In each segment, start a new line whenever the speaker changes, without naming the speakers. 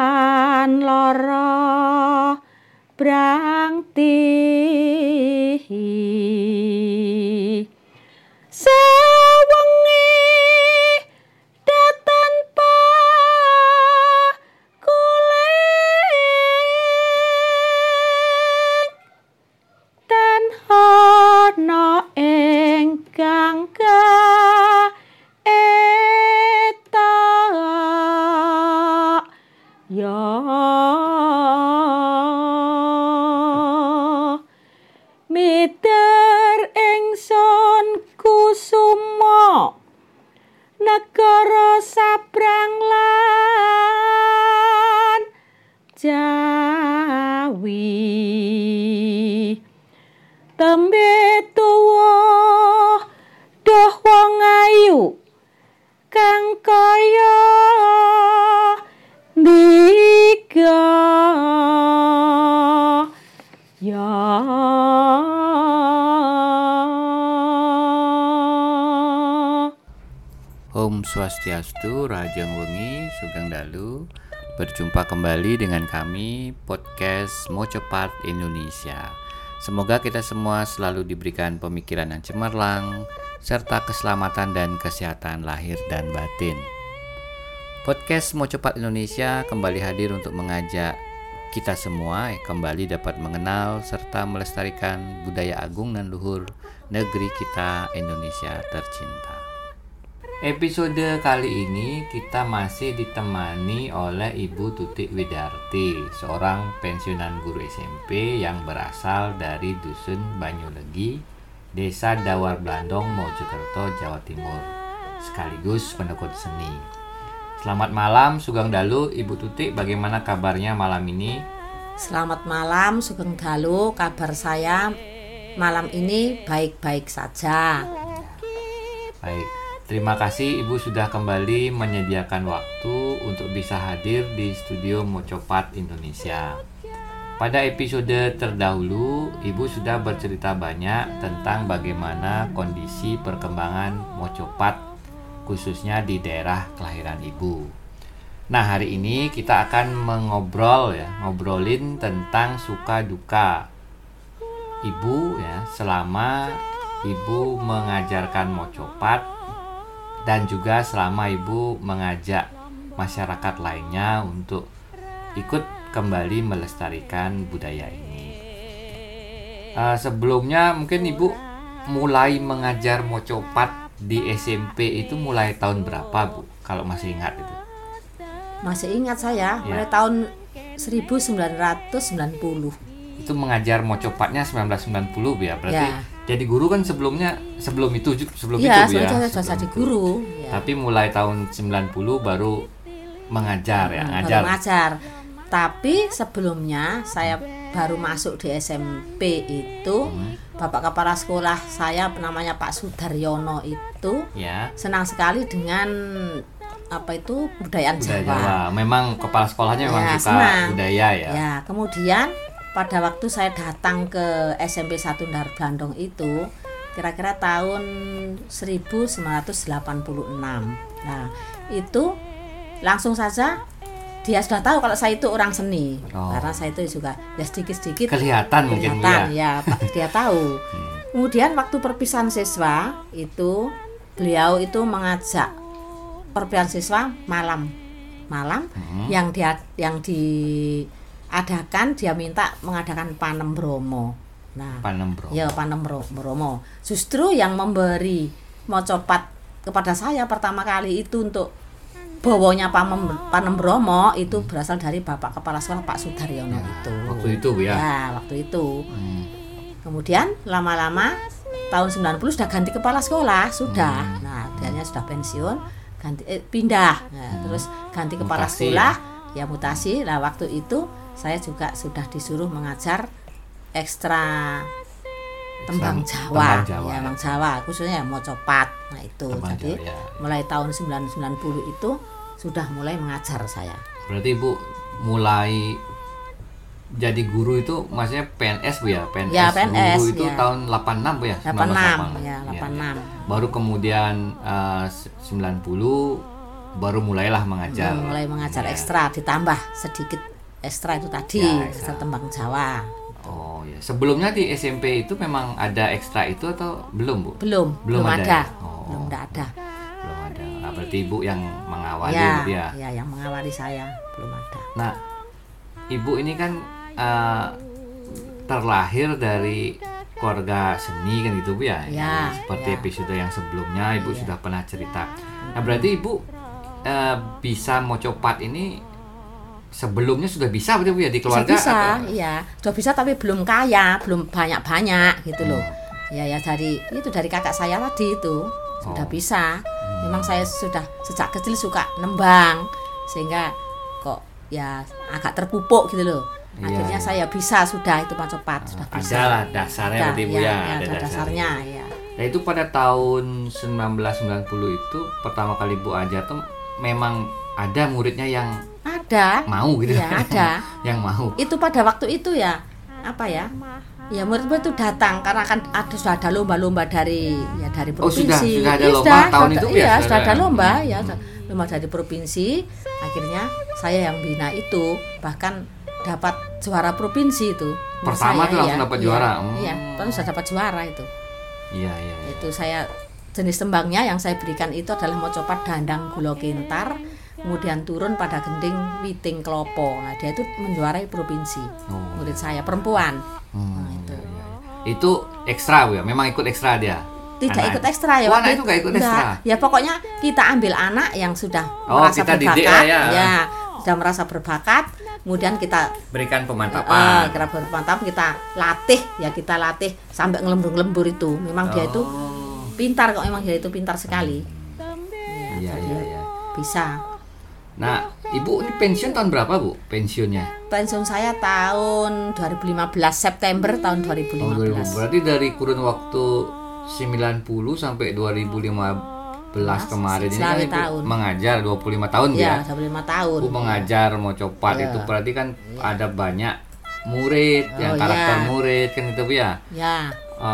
lan lara brangti sawengi datanpa kuling tan ana ingkang eta ya mider ingsun kusuma negara sabrang lan Jawi tembe tuwa doh wong ayu kang kaya ndika ya
Om Swastiastu, Rajeng Wengi, Sugeng Dalu. Berjumpa kembali dengan kami podcast Mojopat Indonesia. Semoga kita semua selalu diberikan pemikiran yang cemerlang serta keselamatan dan kesehatan lahir dan batin. Podcast Mojopat Indonesia kembali hadir untuk mengajak kita semua kembali dapat mengenal serta melestarikan budaya agung dan luhur negeri kita Indonesia tercinta. Episode kali ini kita masih ditemani oleh Ibu Tutik Widarti, seorang pensiunan guru SMP yang berasal dari Dusun Banyulegi, Desa Dawar Blandong, Mojokerto, Jawa Timur, sekaligus pendekut seni. Selamat malam Sugeng Dalu, Ibu Tutik, bagaimana kabarnya malam ini?
Selamat malam Sugeng Dalu, kabar saya malam ini baik-baik saja.
Baik. Terima kasih Ibu sudah kembali menyediakan waktu untuk bisa hadir di studio Mojopat Indonesia. Pada episode terdahulu, Ibu sudah bercerita banyak tentang bagaimana kondisi perkembangan Mojopat, khususnya di daerah kelahiran Ibu. Nah, hari ini kita akan ngobrolin tentang suka duka Ibu selama Ibu mengajarkan Mojopat, dan juga selama Ibu mengajak masyarakat lainnya untuk ikut kembali melestarikan budaya ini. Sebelumnya mungkin Ibu mulai mengajar Mojopat di SMP itu mulai tahun berapa, Bu? Kalau masih ingat itu.
Masih ingat saya, mulai tahun 1990.
Itu mengajar Mojopatnya 1990, Bu ya. Berarti jadi guru kan sebelum itu Bu ya.
Iya, sudah jadi guru.
Ya. Tapi mulai tahun 90 baru mengajar
mengajar. Tapi sebelumnya saya baru masuk di SMP itu, Bapak Kepala Sekolah saya namanya Pak Sudaryono itu senang sekali dengan budaya Jawa.
Memang kepala sekolahnya memang suka senang. Budaya ya.
Ya, kemudian pada waktu saya datang ke SMP 1 Dawar Blandong itu kira-kira tahun 1986. Nah, itu langsung saja dia sudah tahu kalau saya itu orang seni. Karena saya itu juga sedikit-sedikit kelihatan ya, Pak, dia tahu. Kemudian waktu perpisahan siswa itu beliau itu mengajak perpisahan siswa malam yang diadakan, dia minta mengadakan panem bromo. Nah, panem bromo. Justru yang memberi Mojopat kepada saya pertama kali itu untuk bawanya panem bromo itu berasal dari Bapak Kepala Sekolah Pak Sudaryono itu.
Waktu itu Bu ya.
Ya, waktu itu. Kemudian lama-lama tahun 90 sudah ganti kepala sekolah, sudah. Nah, dianya sudah pensiun, pindah. Nah, terus ganti kepala sekolah, mutasi. Nah, waktu itu saya juga sudah disuruh mengajar ekstra tembang Jawa. Tembang Jawa, khususnya Mojopat. Nah, itu. Tembang jadi Jawa, mulai tahun 1990 itu sudah mulai mengajar saya.
Berarti Ibu mulai jadi guru itu maksudnya PNS Bu ya? PNS guru itu tahun 86 Bu ya?
86. Ya, 86.
Baru kemudian 90 baru mulailah mengajar.
Mulai mengajar
Ya.
ekstra, ditambah sedikit ekstra itu tadi,
Ya,
ekstra tembang Jawa.
Oh ya, sebelumnya di SMP itu memang ada ekstra itu atau belum, Bu?
Belum
ada.
ada.
Oh.
Belum ada.
Belum ada. Nah, berarti Ibu yang mengawali
Ya,
gitu ya.
ya, yang mengawali saya belum ada.
Nah, Ibu ini kan terlahir dari keluarga seni kan gitu, Bu ya.
Ya,
Seperti
ya.
episode yang sebelumnya Ibu
Iya.
sudah pernah cerita. Nah, berarti Ibu bisa mocopat ini sebelumnya sudah bisa berarti Bu ya di keluarga
Bisa,
atau?
iya. Sudah bisa tapi belum kaya, belum banyak-banyak gitu loh. Ya dari kakak saya tadi itu sudah
Oh.
bisa. Memang saya sudah sejak kecil suka nembang sehingga kok ya agak terpupuk gitu loh.
Iya,
Akhirnya
iya.
saya bisa sudah itu mocopat, sudah bisa.
Ada lah dasarnya berarti Bu ya,
ada dasarnya ya.
Nah, itu pada tahun 1990 itu pertama kali Bu ajar tuh memang ada muridnya yang
Ada.
mau gitu.
Ya, ada.
Yang mau.
Itu pada waktu itu ya apa ya? Ya murid-murid itu datang karena kan sudah ada lomba-lomba dari
Oh,
provinsi.
sudah ada
Iya,
lomba tahun itu ya,
iya,
sudah
sudah ada
ada.
lomba ya, lomba dari provinsi. Akhirnya saya yang bina itu, bahkan dapat juara provinsi itu.
Pertama
Saya,
tuh langsung
iya,
dapat
iya,
juara.
Iya, terus sudah dapat juara itu.
Iya, iya.
Itu saya jenis tembangnya yang saya berikan itu adalah mocopat dandang gula kentar, kemudian turun pada gending witing klopo. Nah, dia itu menjuarai provinsi.
Oh.
Murid saya perempuan. Nah, itu.
Iya, iya. Itu ekstra Bu ya, memang ikut ekstra dia.
Tidak
Anak.
ikut ekstra ya.
Oh,
waktu
anak itu nggak ikut
enggak.
ekstra.
Ya pokoknya kita ambil anak yang sudah
Oh,
merasa
kita didik
berbakat,
ya.
sudah merasa berbakat, kemudian kita
Berikan pemantapan.
kira bermantap, kita latih sampai ngelembur-ngelembur itu. Memang dia itu
Oh.
pintar kok, memang dia itu pintar sekali.
Iya,
jadi
iya, iya.
Bisa.
Nah, Ibu ini pensiun tahun berapa, Bu? Pensiunnya?
Pensiun saya tahun 2015, September tahun
Tahun 2000.
2015.
Berarti dari kurun waktu 90 sampai 2015 kemarin ini kan
selama
Ibu
tahun.
mengajar 25 tahun
Ya,
ya.
25 tahun.
Ibu mengajar mau copat
Iya.
itu berarti kan ada banyak murid, yang
Oh,
karakter
iya.
murid kan itu Bu ya.
Ya.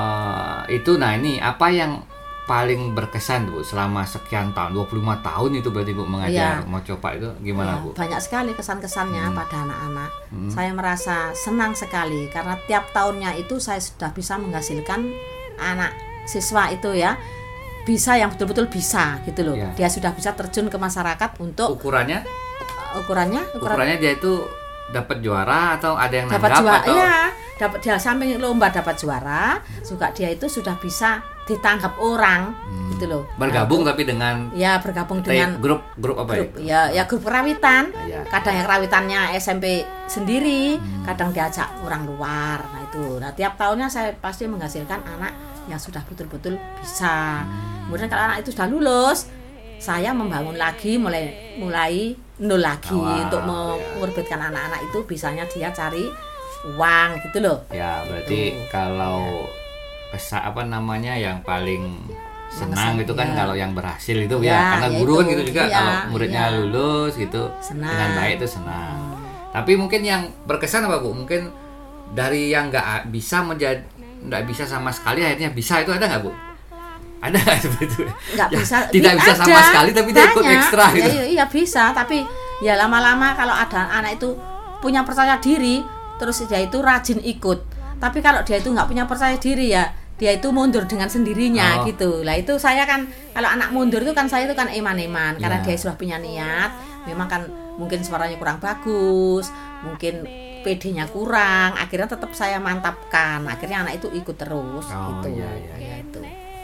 Itu nah ini apa yang paling berkesan Bu selama sekian tahun 25 tahun itu berarti Bu mengajar
Iya.
mau copat itu gimana
Ya,
Bu?
banyak sekali kesan-kesannya pada anak-anak. Saya merasa senang sekali karena tiap tahunnya itu saya sudah bisa menghasilkan anak siswa itu ya bisa yang betul-betul bisa gitu loh.
Ya.
Dia sudah bisa terjun ke masyarakat untuk
Ukurannya
ukurannya
dia itu dapat juara atau ada yang
dapat
nanggap
juara.
atau
Iya, dapat dia samping lomba dapat juara, juga dia itu sudah bisa ditangkap orang gitu loh.
bergabung tapi dengan
Ya bergabung dengan
grup apa
grup
ya?
ya grup kerawitan.
Ya.
Kadang yang kerawitannya SMP sendiri, kadang diajak orang luar. Nah itu. Nah tiap tahunnya saya pasti menghasilkan anak yang sudah betul-betul bisa. Kemudian kalau anak itu sudah lulus, saya membangun lagi mulai nol lagi
Awal,
untuk
ya.
mengorbitkan anak-anak itu bisanya dia cari uang gitu loh.
Ya, berarti
Tuh.
kalau apa namanya yang paling senang
Mengesan,
itu kan
ya.
kalau yang berhasil itu ya,
Ya,
karena
ya
guru kan
itu.
gitu juga
Iya,
kalau muridnya
iya.
lulus gitu
Senang.
dengan baik itu senang. Tapi mungkin yang berkesan apa Bu? Mungkin dari yang nggak bisa nggak bisa sama sekali akhirnya bisa itu ada nggak Bu? Ada nggak seperti itu?
Nggak
Ya,
bisa,
tidak bisa sama
ada,
sekali tapi dia ikut
banyak.
ekstra gitu.
Ya, iya bisa, tapi ya lama-lama kalau ada anak itu punya percaya diri, terus dia itu rajin ikut. Tapi kalau dia itu nggak punya percaya diri ya dia itu mundur dengan sendirinya
Oh.
gitu. Lah itu saya kan kalau anak mundur itu kan saya itu kan eman-eman karena
Ya.
dia sudah punya niat. Memang kan mungkin suaranya kurang bagus, mungkin PD-nya kurang, akhirnya tetap saya mantapkan. Akhirnya anak itu ikut terus
Oh,
gitu.
iya, iya, iya.
Ya, itu.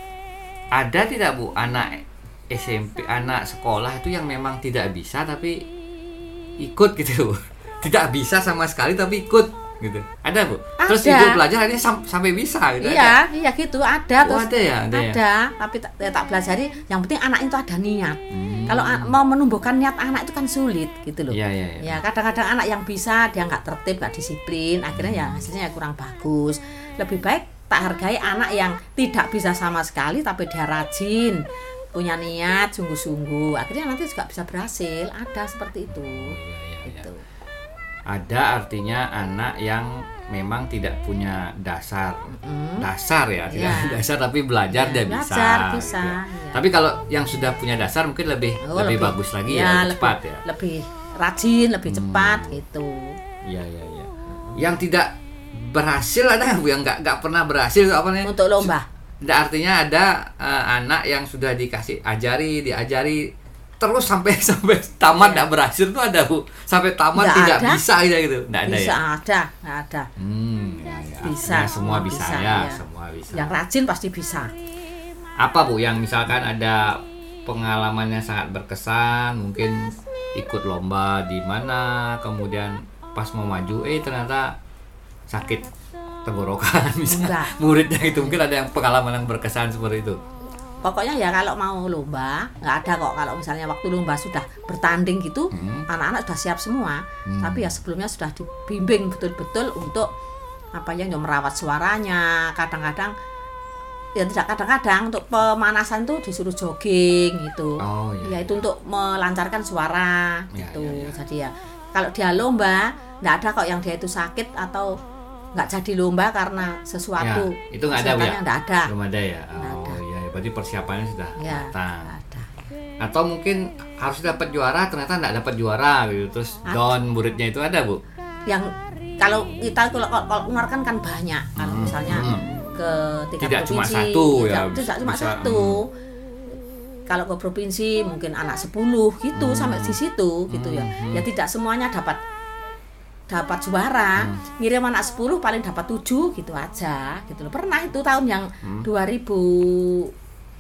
Ada tidak Bu anak SMP, anak sekolah itu yang memang tidak bisa tapi ikut gitu Bu? Tidak bisa sama sekali tapi ikut gitu. Ada Bu? Terus
Ada.
Ibu belajar akhirnya sampai bisa gitu.
Iya, iya gitu ada
Oh,
terus
ada ya? Ada ya?
ada, tapi tak pelajari yang penting anak itu ada niat.
Hmm.
Kalau mau menumbuhkan niat anak itu kan sulit gitu loh.
Iya, iya, iya.
Ya kadang-kadang anak yang bisa dia nggak tertib, nggak disiplin, akhirnya ya hasilnya ya kurang bagus. Lebih baik tak hargai anak yang tidak bisa sama sekali tapi dia rajin, punya niat sungguh-sungguh, akhirnya nanti juga bisa berhasil. Ada seperti itu.
Iya, iya, iya.
Gitu.
Ada artinya anak yang memang tidak punya dasar ya, tidak
Ya.
dasar tapi belajar dia bisa.
Belajar bisa.
gitu.
Ya.
Tapi kalau yang sudah punya dasar mungkin lebih bagus lagi ya, lebih cepat ya.
Lebih rajin, lebih cepat gitu.
Iya. Yang tidak berhasil ada nggak Bu, yang nggak pernah berhasil apa namanya?
Untuk lomba.
Artinya ada anak yang sudah diajari terus sampai tamat nggak berhasil tuh ada Bu, sampai tamat
Nggak
tidak
ada.
bisa gitu, nggak ada
Bisa
ya.
ada. Bisa,
Artinya semua bisa ya,
ya.
semua bisa.
Yang rajin pasti bisa.
Apa Bu yang misalkan ada pengalaman yang sangat berkesan, mungkin ikut lomba di mana, kemudian pas mau maju ternyata sakit tenggorokan misalnya
Enggak.
muridnya itu, mungkin ada yang pengalaman yang berkesan seperti itu.
Pokoknya ya kalau mau lomba nggak ada kok, kalau misalnya waktu lomba sudah bertanding gitu anak-anak sudah siap semua, tapi ya sebelumnya sudah dibimbing betul-betul untuk apa ya, merawat suaranya. Kadang-kadang ya tidak kadang-kadang untuk pemanasan tuh disuruh jogging gitu.
Oh, iya.
Ya itu untuk melancarkan suara
Ya,
gitu.
ya.
Jadi ya kalau dia lomba nggak ada kok yang dia itu sakit atau nggak jadi lomba karena sesuatu.
Ya, itu nggak ada Bu ya?
kesehatannya nggak ada.
Belum ada ya.
Nggak
Oh
ada.
iya, berarti persiapannya sudah
Ya,
matang.
nggak ada.
Atau mungkin harus dapat juara ternyata nggak dapat juara gitu, terus down muridnya itu ada Bu.
Yang kalau kita kalau mengeluarkan kan banyak, kalau misalnya ke tingkat
Tidak cuma
provinsi
satu ya,
tidak cuma
bisa,
satu. Kalau ke provinsi mungkin anak 10 gitu sampai di situ gitu ya. Ya tidak semuanya dapat juara. Ngirim anak 10 paling dapat 7 gitu aja gitu loh. Pernah itu tahun yang 2018.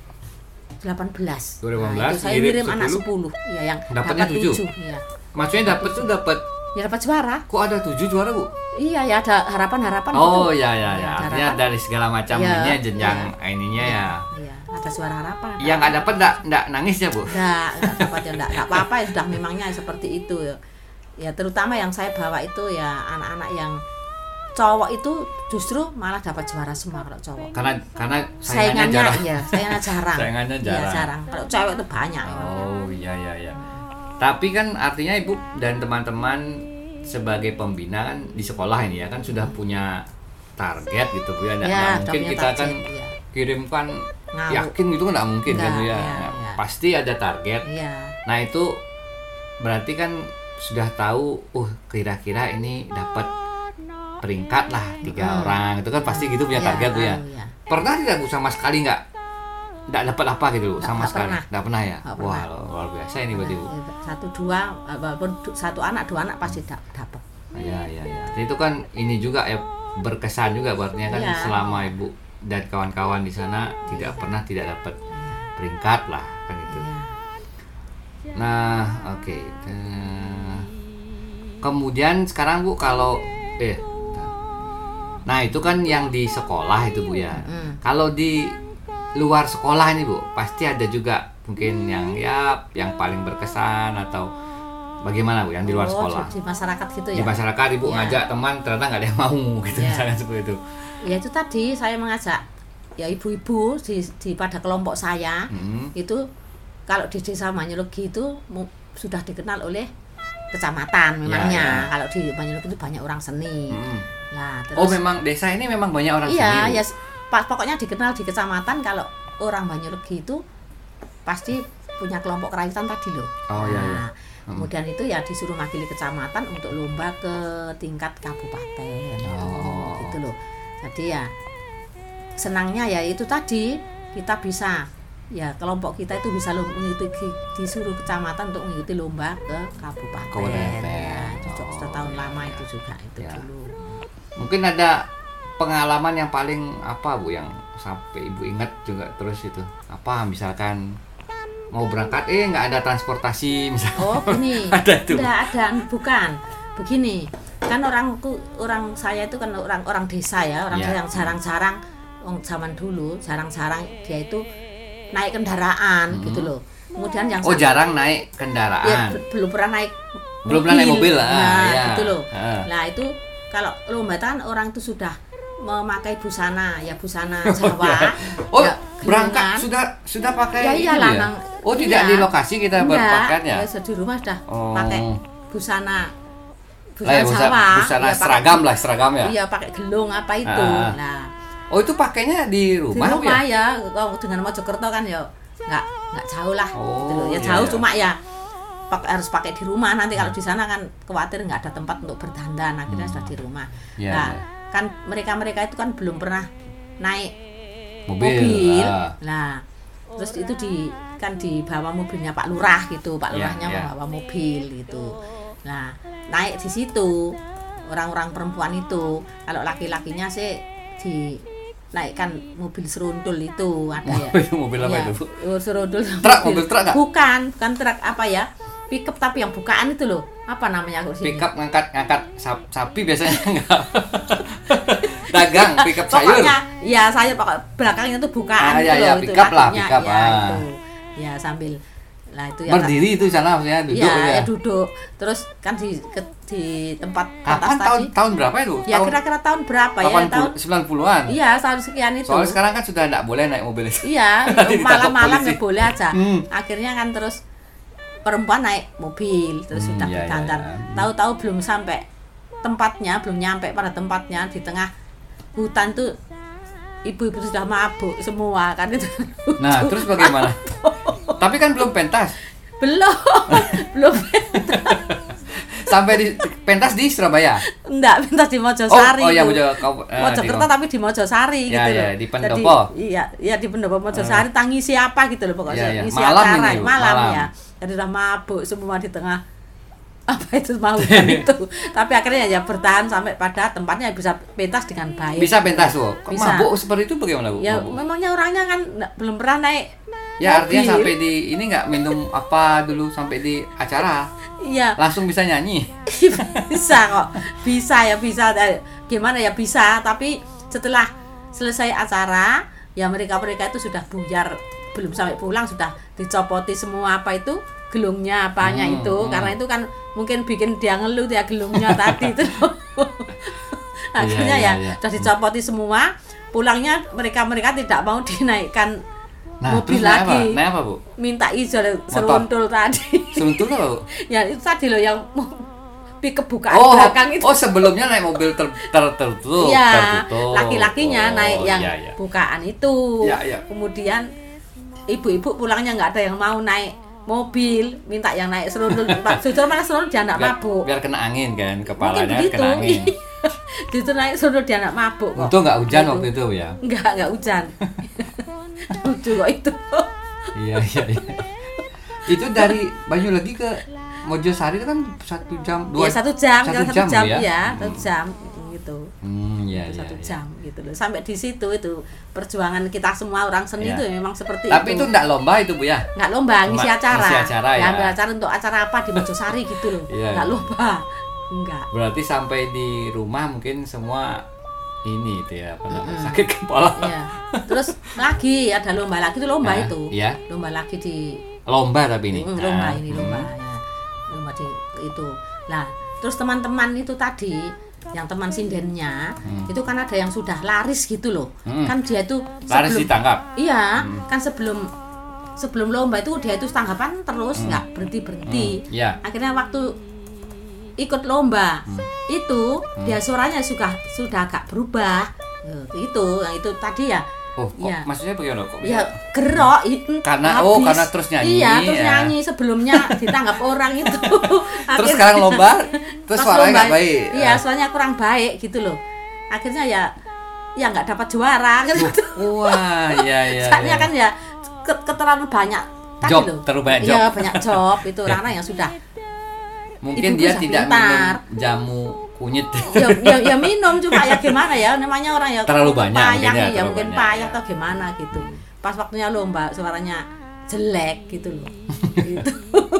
2018,
Nah, itu saya
ngirim
ngirim anak
10,
10 ya, yang
dapatnya
dapat
7.
7 ya.
Maksudnya dapat
Ya dapat juara.
kok ada 7 juara Bu?
Iya ya, ada harapan-harapan
Oh
gitu.
ya.
Ada
Artinya
harapan.
dari segala macam
Ya,
ini jenjang
ya.
ininya ya.
Iya, ada suara harapan.
Yang nggak dapat nggak nangis ya Bu?
Enggak dapat ya, enggak apa-apa ya, sudah memangnya seperti itu ya. Ya terutama yang saya bawa itu ya anak-anak yang cowok itu justru malah dapat juara semua kalau cowok.
Karena saingannya jarang.
Iya, saingannya jarang.
Saingannya
Iya,
jarang.
jarang. Kalau cewek itu banyak.
Oh iya. Tapi kan artinya Ibu dan teman-teman sebagai pembina kan di sekolah ini ya kan sudah punya target gitu Bu ya. Nggak
Ya,
mungkin
punya
kita
target,
kan
iya.
kirimkan
Ngawur.
yakin gitu kan nggak mungkin kan Bu ya.
Nggak, iya,
Nah,
iya.
pasti ada target.
Iya.
Nah itu berarti kan sudah tahu kira-kira ini dapat peringkat lah 3 orang itu kan pasti gitu punya
Iya,
target Bu ya.
iya.
Pernah tidak Bu sama sekali nggak dapat apa gitu Bu, sama
Nggak
sekali
pernah.
nggak pernah ya.
Nggak
Wah
pernah.
luar biasa ini berarti Bu.
Satu dua walaupun satu anak dua anak pasti dapat.
Ya. Jadi itu kan ini juga ya berkesan juga buatnya kan
Iya.
selama Ibu dan kawan-kawan di sana tidak pernah tidak dapat peringkat lah kan itu.
Iya.
Nah, oke. Kemudian sekarang Bu kalau nah itu kan yang di sekolah itu Bu ya. Kalau di luar sekolah ini Bu, pasti ada juga mungkin yang paling berkesan atau bagaimana Bu yang di luar sekolah?
Di masyarakat gitu
Di
ya.
masyarakat Ibu
Ya.
ngajak teman ternyata nggak ada yang mau gitu
Ya.
misalnya seperti itu.
Ya itu tadi saya mengajak ya ibu-ibu di pada kelompok saya itu kalau di desa Banyulogi itu sudah dikenal oleh kecamatan memangnya.
Ya.
Kalau di Banyulogi itu banyak orang seni. Nah, terus
Oh memang desa ini memang banyak orang
iya,
seni Bu?
ya pokoknya dikenal di kecamatan kalau orang Banyulogi itu pasti punya kelompok kerawitan tadi loh.
Oh, iya, iya.
Nah, kemudian itu ya disuruh makili kecamatan untuk lomba ke tingkat kabupaten.
Oh.
Gitu loh. Jadi ya senangnya ya itu tadi kita bisa ya kelompok kita itu bisa mengikuti disuruh kecamatan untuk mengikuti lomba ke kabupaten.
Kabupaten.
Ya, itu sudah tahun
iya,
lama
iya.
itu juga itu
Ya.
dulu.
Mungkin ada pengalaman yang paling apa Bu yang sampai Ibu ingat juga terus itu apa misalkan mau berangkat nggak ada transportasi misalnya.
Oh gini,
Ada itu.
Nggak ada, bukan begini kan orang saya itu kan orang desa ya, orang
Ya.
desa yang jarang-jarang zaman dulu jarang-jarang dia itu naik kendaraan gitu loh. Kemudian yang
Jarang naik
ya,
kendaraan.
belum pernah naik
Belum pernah naik mobil,
nah
ya.
gitu loh.
Ah.
Nah itu kalau lomba kan orang itu sudah memakai busana ya, busana Jawa.
Oh,
ya,
berangkat
gelungan.
sudah pakai
Ya
ini
iyalah,
ya?
Nang.
Oh, tidak
Iya.
di lokasi kita
Enggak,
berpakaian ya?
di rumah sudah
Oh.
pakai busana
busana seragam lah, seragam ya.
Iya, pakai gelung apa itu. Nah,
oh itu pakainya di rumah?
Di rumah ya. Dengan Mojokerto kan ya nggak jauh lah. Ya jauh cuma ya harus pakai di rumah. Nanti kalau di sana kan khawatir nggak ada tempat untuk berdandan, akhirnya sudah di rumah. Kan mereka itu kan belum pernah naik mobil. Nah, terus itu dibawa mobilnya Pak Lurah gitu. Pak Lurahnya membawa mobil gitu. Nah, naik di situ orang-orang perempuan itu. Kalau laki-lakinya sih dinaikkan mobil serundul itu ada ya.
Mobil apa itu?
Serundul.
Mobil truk enggak?
Bukan truk apa ya? Pickup tapi yang bukaan itu loh. Apa namanya aku sini?
Pickup ngangkat sapi biasanya enggak. Dagang pickup sayur.
Pokoknya ya sayur pokoknya belakangnya tuh bukaan itu loh.
Pickup lah, pickup.
Itu. Ya sambil itu ya
berdiri itu sana maksudnya duduk
ya duduk terus kan di tempat atas tadi
tahun berapa itu?
Ya kira-kira tahun berapa
80,
ya tahun
90-an.
Iya tahun sekian itu.
Soalnya sekarang kan sudah tidak boleh naik mobil itu.
Iya malam-malam ya boleh aja. Akhirnya kan terus perempuan naik mobil terus sudah berdandan. Tahu-tahu belum sampai tempatnya, belum nyampe pada tempatnya di tengah hutan tuh ibu-ibu sudah mabuk semua kan itu.
Nah terus bagaimana? Tapi kan belum pentas.
Belum pentas.
Sampai pentas di Surabaya.
Enggak, pentas di Mojosari.
Oh ya
Mojokerto tapi di Mojosari gitu loh.
Di Pendopo.
Iya di Pendopo Mojosari. Tangi siapa gitu loh pokoknya. Ngisi
malam
acara
ini,
malam ya. Jadi udah mabuk semua di tengah apa itu mau itu. Tapi akhirnya ya bertahan sampai pada tempatnya bisa pentas dengan baik.
Bisa pentas tuh. Mabuk seperti itu bagaimana Bu?
Ya memangnya orangnya kan belum pernah naik.
Ya mobil. Artinya sampai di ini nggak minum apa dulu sampai di acara.
Iya.
Langsung bisa nyanyi.
Bisa kok. Bisa. Gimana ya bisa, tapi setelah selesai acara ya mereka itu sudah buyar, belum sampai pulang sudah dicopoti semua apa itu gelungnya apanya itu karena itu kan mungkin bikin dia ngeluh ya gelungnya tadi itu. Akhirnya sudah dicopoti semua, pulangnya mereka tidak mau dinaikkan mobil lagi.
Naik apa Bu?
Minta izin seruntul tadi.
Seruntul apa Bu?
Ya itu tadi loh yang pickup bukaan belakang itu.
Oh sebelumnya naik mobil tertutup.
Iya. Laki-lakinya naik yang bukaan itu.
Iya.
Kemudian ibu-ibu pulangnya nggak ada yang mau naik mobil, minta yang naik serundul. Jujur mana serundul dia anak mabuk.
Biar kena angin kan, kepalanya kena angin.
Jujur naik serundul dia anak mabuk kok.
Untung nggak hujan waktu itu ya?
Nggak hujan. Lucu kok itu.
Iya. Itu dari Banyuwangi ke Mojosari itu kan 1 jam, 2
ya, 1 jam
ya?
1 jam gitu. Satu jam gitu loh. Sampai di situ itu perjuangan kita semua orang seni itu memang seperti
Tapi
itu.
Tapi itu enggak lomba itu Bu ya?
Enggak lomba, ngisi acara.
Ya.
Ambil acara untuk acara apa di Mojosari gitu loh. Enggak lomba. Enggak.
Berarti sampai di rumah mungkin semua ini itu ya apa namanya sakit kepala.
Iya. Terus lagi ada lomba lagi itu lomba itu.
Iya.
Lomba lagi di
lomba tapi ini.
Lomba ini lomba ya. Lomba di itu. Nah, terus teman-teman itu tadi yang teman sindennya itu kan ada yang sudah laris gitu loh. Kan dia itu
laris ditangkap.
Iya, kan sebelum lomba itu dia itu tanggapan terus nggak berhenti. Akhirnya waktu ikut lomba itu dia suaranya sudah agak berubah. Yang itu tadi ya.
Oh, ya. Maksudnya bagaimana kok?
Ya gerok
karena terus nyanyi.
Iya, terus nyanyi sebelumnya ditangkap orang itu.
Terus sekarang lomba, terus suaranya nggak baik.
Iya, suaranya kurang baik gitu loh. Akhirnya ya nggak dapat juara gitu.
Wah, iya.
Soalnya kan ya keterlaluan banyak tadi
job,
loh.
Terlalu banyak job.
Iya, banyak job itu orang yang sudah.
Mungkin dia tidak minum jamu kunyit.
Ya minum cuma ya gimana ya namanya orang ya
terlalu banyak
ya mungkin payah atau gimana gitu. Pas waktunya lomba suaranya jelek gitu loh. Gitu.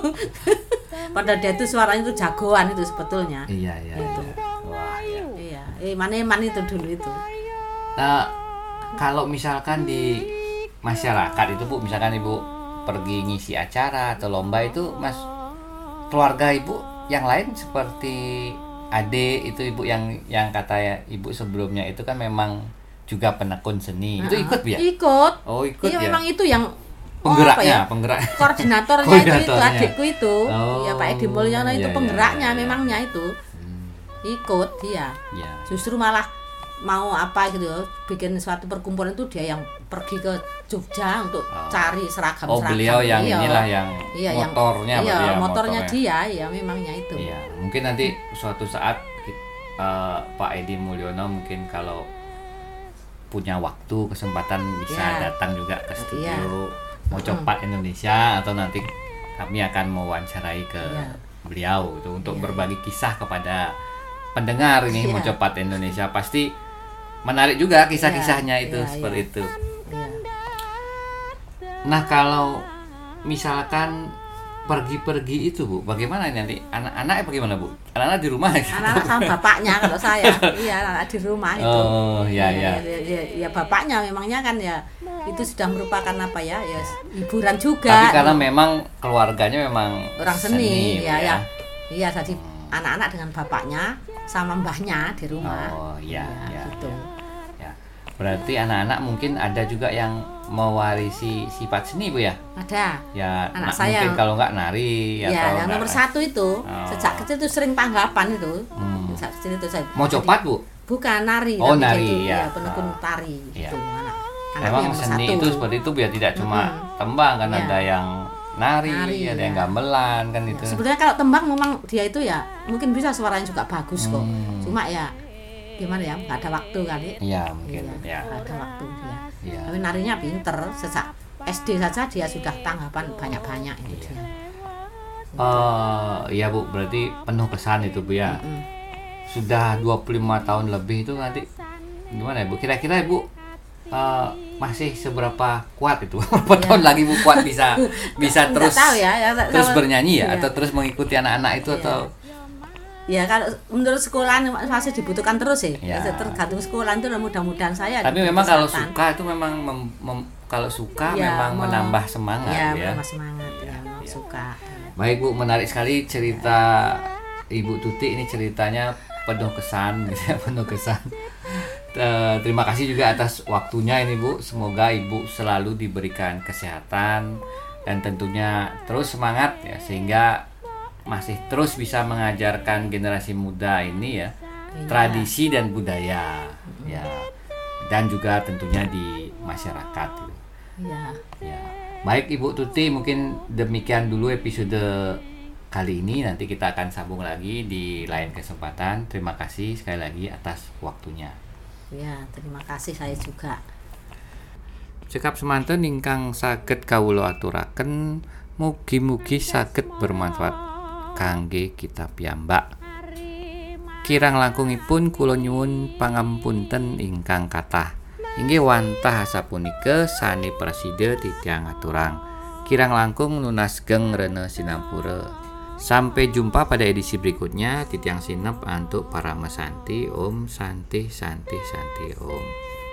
Padahal dia itu suaranya itu jagoan itu sebetulnya.
Iya.
Gitu.
Wah,
iya. Eman itu dulu itu.
Nah, kalau misalkan di masyarakat itu Bu, misalkan Ibu pergi ngisi acara atau lomba itu Mas, keluarga Ibu yang lain seperti adik itu Ibu yang kata ya Ibu sebelumnya itu kan memang juga penekun seni. Itu ikut Bu ya?
Ikut.
Oh, ikut ya.
Memang itu yang
penggeraknya.
Koordinatornya itu adikku itu. Ya Pak Edi Mulyono itu penggeraknya memangnya itu. ikut dia.
Ya.
Justru malah mau apa gitu, bikin suatu perkumpulan itu dia yang pergi ke Jogja untuk cari seragam.
Beliau yang inilah yang motornya,
motornya dia, ya memangnya itu.
Iya, mungkin nanti suatu saat Pak Edi Mulyono mungkin kalau punya waktu kesempatan bisa datang juga ke studio Mocopat Indonesia, atau nanti kami akan mewawancarai ke beliau itu untuk berbagi kisah kepada pendengar ini Mocopat Indonesia. Pasti menarik juga kisah-kisahnya itu seperti itu. Nah, kalau misalkan pergi-pergi itu Bu, bagaimana nanti anak-anaknya bagaimana Bu? Anak-anak di rumah?
Anak-anak sama bapaknya kalau saya. Iya, anak di rumah itu.
Oh, ya.
Ya bapaknya memangnya kan ya itu sudah merupakan apa ya hiburan juga.
Tapi karena memang keluarganya memang
orang seni ya. Iya, tadi anak-anak dengan bapaknya sama mbahnya di rumah.
Oh, iya.
Gitu.
Ya. Berarti anak-anak mungkin ada juga yang mewarisi sifat seni Bu ya?
Ada.
Ya,
anak saya
mungkin kalau nggak nari
ya,
atau
yang nomor 1 itu sejak kecil itu sering tanggapan itu. Sejak kecil itu saya.
Mocopat Bu?
Bukan nari.
Oh, nari
ya. Penekun tari gitu.
Memang seni itu seperti itu biar tidak cuma tembang kan, ada yang nari ada yang gamelan kan itu.
Sebenarnya kalau tembang memang dia itu ya mungkin bisa suaranya juga bagus kok. Cuma ya gimana ya, nggak ada waktu kali.
Iya mungkin ya.
Nggak ada waktu dia. Iya. Tapi narinya pinter, sejak SD saja dia sudah tanggapan banyak-banyak itu dia.
Iya Bu, berarti penuh kesan itu Bu ya. Sudah 25 tahun lebih itu nanti gimana ya Bu? Kira-kira Bu masih seberapa kuat itu? Berapa tahun lagi Bu kuat bisa terus terus bernyanyi ya, atau terus mengikuti anak-anak itu atau?
Ya kalau menurut sekolah masih dibutuhkan terus sih. Tergantung sekolah itu mudah-mudahan saya.
Tapi memang kalau suka itu memang kalau suka memang menambah semangat ya.
Menambah semangat memang suka.
Baik Bu, menarik sekali cerita Ibu Tuti ini, ceritanya penuh kesan gitu ya, penuh kesan. Terima kasih juga atas waktunya ini Bu. Semoga Ibu selalu diberikan kesehatan dan tentunya terus semangat ya, sehingga masih terus bisa mengajarkan generasi muda ini ya tradisi dan budaya ya, dan juga tentunya di masyarakat gitu. Ya. Baik Ibu Tuti, mungkin demikian dulu episode kali ini. Nanti kita akan sambung lagi di lain kesempatan. Terima kasih sekali lagi atas waktunya.
Ya, terima kasih saya juga.
Cekap semanten ingkang saged kawula aturaken, mugi-mugi saged bermanfaat kangge kita piyambak. Kirang langkungipun kula nyuwun pangampunten ingkang kathah. Inggih wantah sapunika sani presida titiang aturang. Kirang langkung nunas geng rene sinampura. Sampai jumpa pada edisi berikutnya. Titiang sinep antuk para mesanti. Om santi santi santi om.